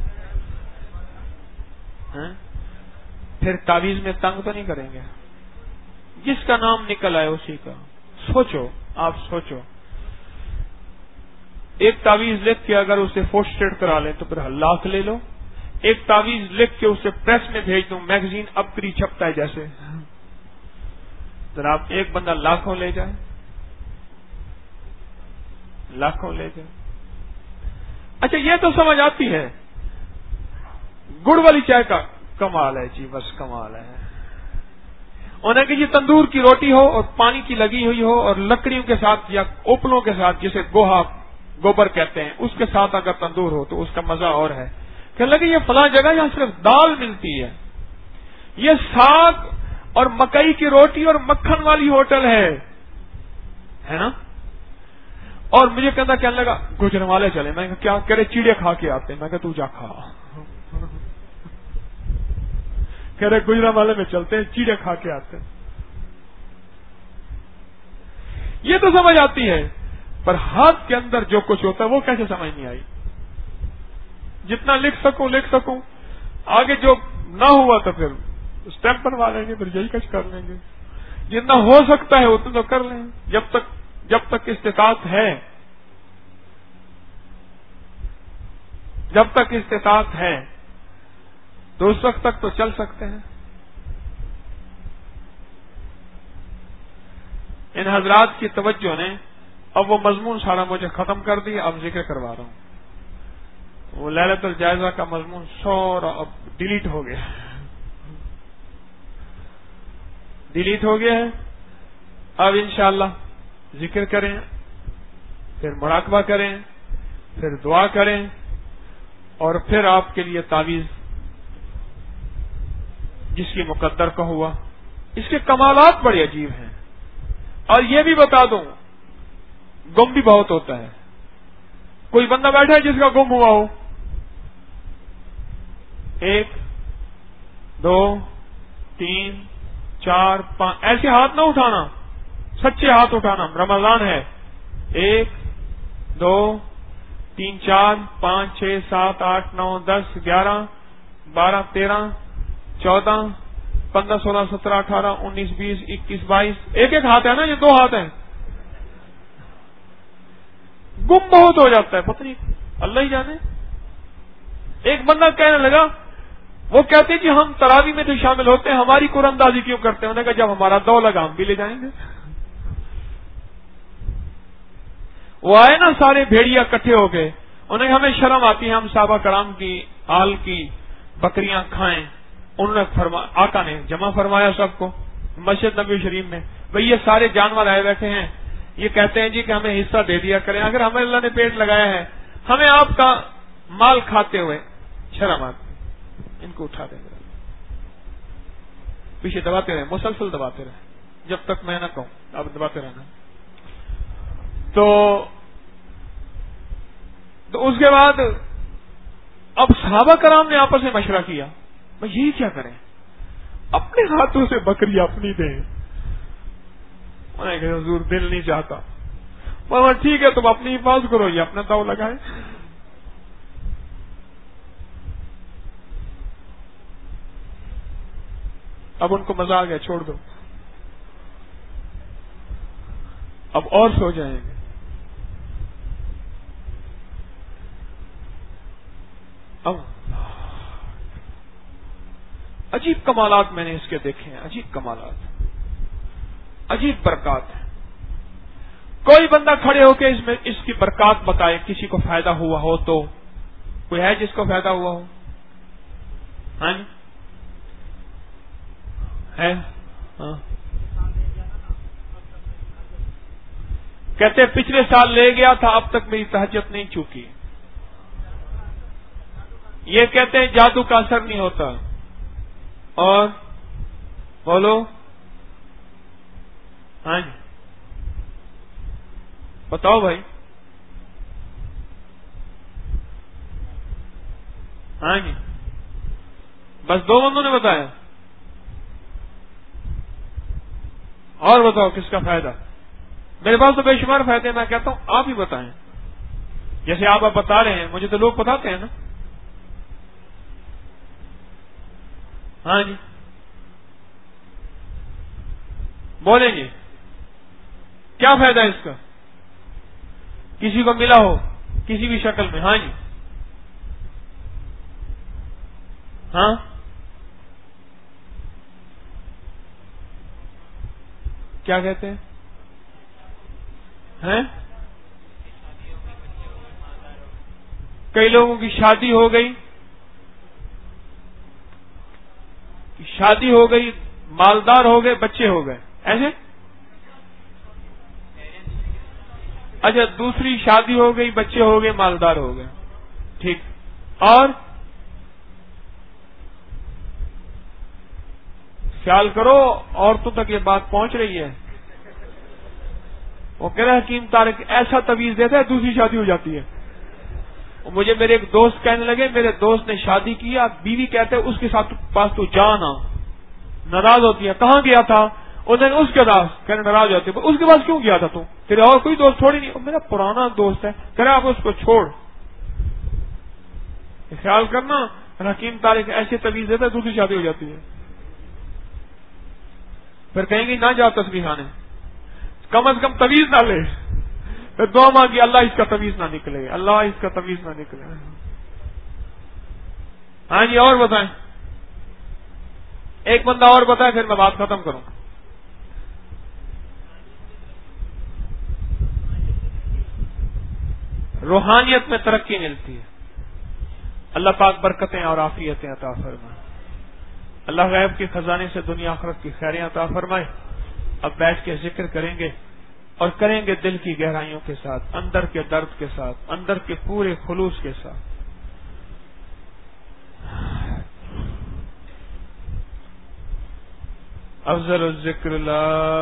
[SPEAKER 1] پھر تعویذ میں تنگ تو نہیں کریں گے. جس کا نام نکل آئے اسی کا سوچو. آپ سوچو، ایک تعویذ لکھ کے اگر اسے فوسٹیڈ کرا لیں تو پھر لاکھ لے لو. ایک تعویذ لکھ کے اسے پریس میں بھیج دوں، میگزین اب کری چھپتا ہے جیسے، ذرا آپ ایک بندہ لاکھوں لے جائے، لاکھوں لے جائے. اچھا یہ تو سمجھ آتی ہے. گڑ والی چائے کا کمال ہے جی، بس کمال ہے. انہیں کہ یہ تندور کی روٹی ہو اور پانی کی لگی ہوئی ہو اور لکڑیوں کے ساتھ یا اوپلوں کے ساتھ، جسے گوہا گوبر کہتے ہیں، اس کے ساتھ اگر تندور ہو تو اس کا مزہ اور ہے. کہ لگے یہ فلاں جگہ یہاں صرف دال ملتی ہے، یہ ساگ اور مکئی کی روٹی اور مکھن والی ہوٹل ہے ہے نا. اور مجھے کہنا کہنے لگا گجرانوالے چلے. میں کہا کیا؟ کہہ رہے چیڑے کھا کے آتے ہیں. میں کہا تو جا کھا. کہہ رہے گجرانوالے میں چلتے ہیں چیڑے کھا کے آتے ہیں. یہ تو سمجھ آتی ہے پر ہاتھ کے اندر جو کچھ ہوتا ہے وہ کیسے سمجھ نہیں آئی. جتنا لکھ سکوں لکھ سکوں آگے جو نہ ہوا تو پھر اسٹیمپ بنوا لیں گے, پھر یہی کچھ کر لیں گے. جتنا ہو سکتا ہے اتنا تو کر لیں. جب تک جب تک استطاعت ہے جب تک استطاعت ہے تو اس وقت تک تو چل سکتے ہیں. ان حضرات کی توجہ نے اب وہ مضمون سارا مجھے ختم کر دیا. اب ذکر کروا رہا ہوں. وہ لیلۃ الجائزہ کا مضمون سورا اب ڈیلیٹ ہو گیا ڈیلیٹ ہو گیا ہے. اب انشاءاللہ ذکر کریں, پھر مراقبہ کریں, پھر دعا کریں, اور پھر آپ کے لیے تعویذ جس کی مقدر کا ہوا. اس کے کمالات بڑے عجیب ہیں. اور یہ بھی بتا دوں گم بھی بہت ہوتا ہے. کوئی بندہ بیٹھا ہے جس کا گم ہوا ہو, ایک دو تین چار پانچ, ایسے ہاتھ نہ اٹھانا, سچے ہاتھ اٹھانا. رمضان ہے. ایک دو تین چار پانچ چھ سات آٹھ نو دس گیارہ بارہ تیرہ چودہ پندرہ سولہ سترہ اٹھارہ انیس بیس اکیس بائیس. ایک ایک ہاتھ ہے نا, یہ دو ہاتھ ہیں. گم بہت ہو جاتا ہے, پتہ نہیں اللہ ہی جانے. ایک بندہ کہنے لگا, وہ کہتے کہ ہم تراوی میں تو شامل ہوتے ہیں, ہماری قرآن اندازی کیوں کرتے ہیں؟ انہوں نے کہا جب ہمارا دو لگا ہم بھی لے جائیں گے. وہ آئے نا سارے بھیڑیا اکٹھے ہو گئے. انہیں ہمیں شرم آتی ہے ہم صحابہ کرام کی آل کی بکریاں کھائیں. انہوں نے فرما آقا نے جمع فرمایا سب کو مسجد نبی شریف میں, بھئی یہ سارے جانور آئے بیٹھے ہیں, یہ کہتے ہیں جی کہ ہمیں حصہ دے دیا کریں. اگر ہمیں اللہ نے پیٹ لگایا ہے, ہمیں آپ کا مال کھاتے ہوئے شرم آتی, ان کو اٹھا دیں گے. پیچھے دباتے رہے, مسلسل دباتے رہے جب تک میں نہ کہوں. اب دباتے رہنا. تو تو اس کے بعد اب صحابہ کرام نے آپس میں مشورہ کیا, بھئی یہی کیا کریں, اپنے ہاتھوں سے بکری اپنی دیں. انہوں نے کہا حضور دل نہیں چاہتا. بابا ٹھیک ہے تم اپنی حفاظت کرو, یہ اپنا داؤ لگائے. اب ان کو مزہ آ گیا, چھوڑ دو, اب اور سو جائیں گے. اب عجیب کمالات میں نے اس کے دیکھے ہیں, عجیب کمالات, عجیب برکات ہیں. کوئی بندہ کھڑے ہو کے اس میں اس کی برکات بتائے, کسی کو فائدہ ہوا ہو تو. کوئی ہے جس کو فائدہ ہوا ہو؟ ہاں جی ہے. ہاں کہتے پچھلے سال لے گیا تھا, اب تک میری تہجد نہیں چوکی. یہ کہتے ہیں جادو کا اثر نہیں ہوتا. اور بولو ہاں جی بتاؤ بھائی. ہاں جی بس دو بندوں نے بتایا, اور بتاؤ کس کا فائدہ؟ میرے پاس تو بے شمار فائدے, میں کہتا ہوں آپ ہی بتائیں. جیسے آپ آپ بتا رہے ہیں, مجھے تو لوگ بتاتے ہیں نا. ہاں جی بولیں گے کیا فائدہ ہے اس کا, کسی کو ملا ہو کسی بھی شکل میں. ہاں جی ہاں کیا کہتے ہیں ہیں کئی لوگوں کی شادی ہو گئی, شادی ہو گئی, مالدار ہو گئے, بچے ہو گئے, ایسے. اچھا دوسری شادی ہو گئی, بچے ہو گئے, مالدار ہو گئے, ٹھیک. اور خیال کرو عورتوں تک یہ بات پہنچ رہی ہے. وہ کہہ رہا حکیم طارق ایسا تویز دیتا ہے دوسری شادی ہو جاتی ہے. مجھے میرے ایک دوست کہنے لگے میرے دوست نے شادی کیا, بیوی کہتے اس کے ساتھ پاس تو جانا, ناراض ہوتی ہے کہاں گیا تھا, انہوں نے اس کے پاس کہنے ناراض ہوتی ہے اس کے پاس کیوں گیا تھا تو تیرے اور کوئی دوست تھوڑی نہیں, میرا پرانا دوست ہے, کہہ رہا آپ اس کو چھوڑ. خیال کرنا حکیم طارق ایسے تویز دیتا ہے دوسری شادی ہو جاتی ہے. پھر کہیں گے نہ جاؤ تسبیح خانے, کم از کم تویز نہ لے. پھر دعا مانگی اللہ اس کا تویز نہ نکلے, اللہ اس کا تویز نہ نکلے. ہاں جی اور بتائیں, ایک بندہ اور بتائے پھر میں بات ختم کروں. روحانیت میں ترقی ملتی ہے. اللہ پاک برکتیں اور عافیتیں عطا فرمائے. اللہ غیب کے خزانے سے دنیا آخرت کی خیریں عطا فرمائے. اب بیٹھ کے ذکر کریں گے اور کریں گے دل کی گہرائیوں کے ساتھ, اندر کے درد کے ساتھ, اندر کے پورے خلوص کے ساتھ. افضل الذکر لا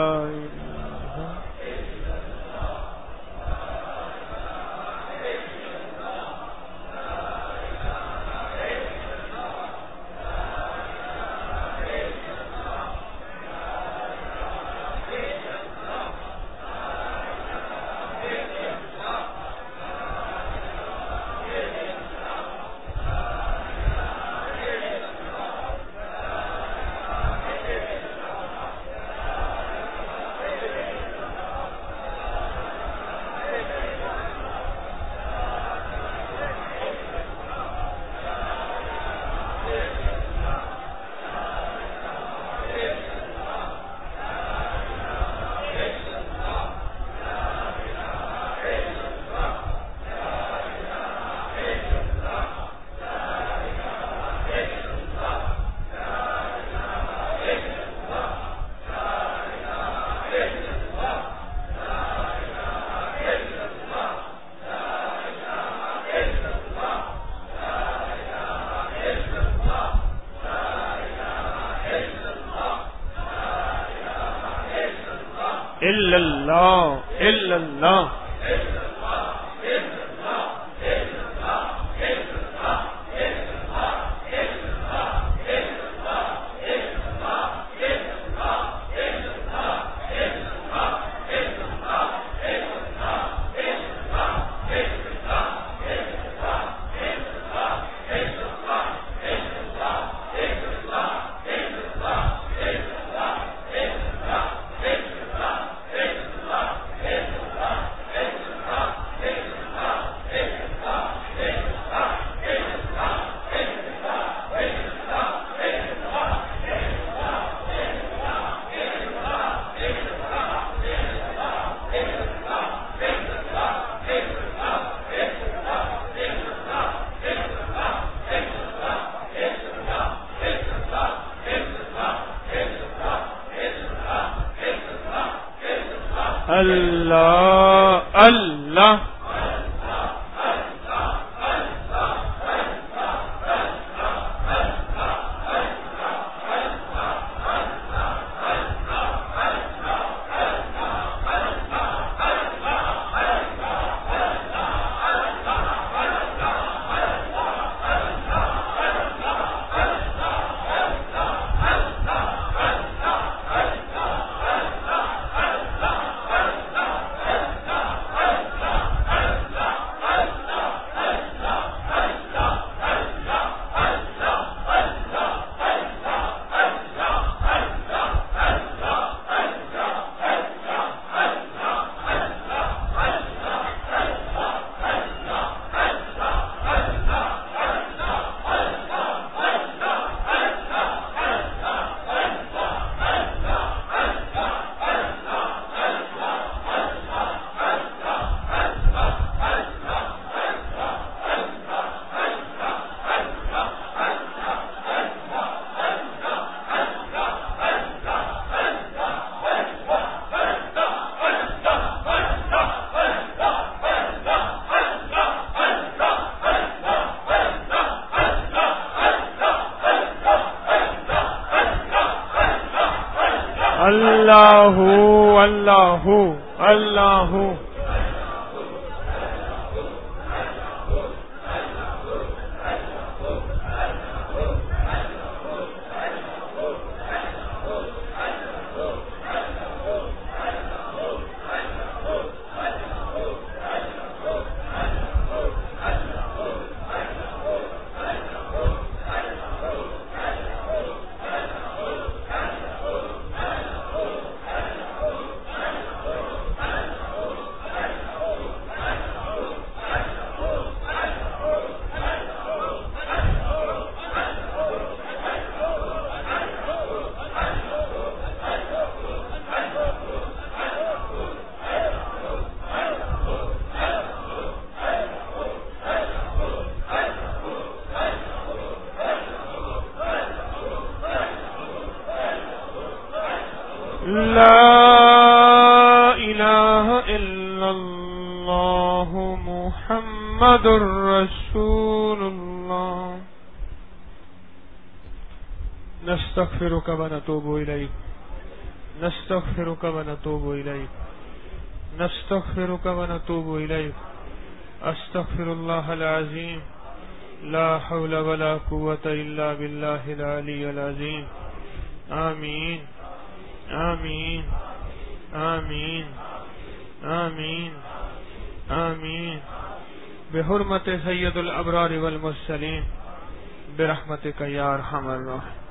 [SPEAKER 1] الا اللہ الا اللہ. اللہ اللہ اللہ اللہ اللہ لا الہ الا اللہ محمد رسول اللہ نستغفرک ونتوب الیک نستغفرک ونتوب الیک نستغفرک ونتوب الیک استغفر اللہ العظیم لا حول ولا قوة الا باللہ العلی العظیم آمین آمین آمین آمین آمین بحرمت سید الابرار والمرسلین برحمتک یا ارحم الراحمین.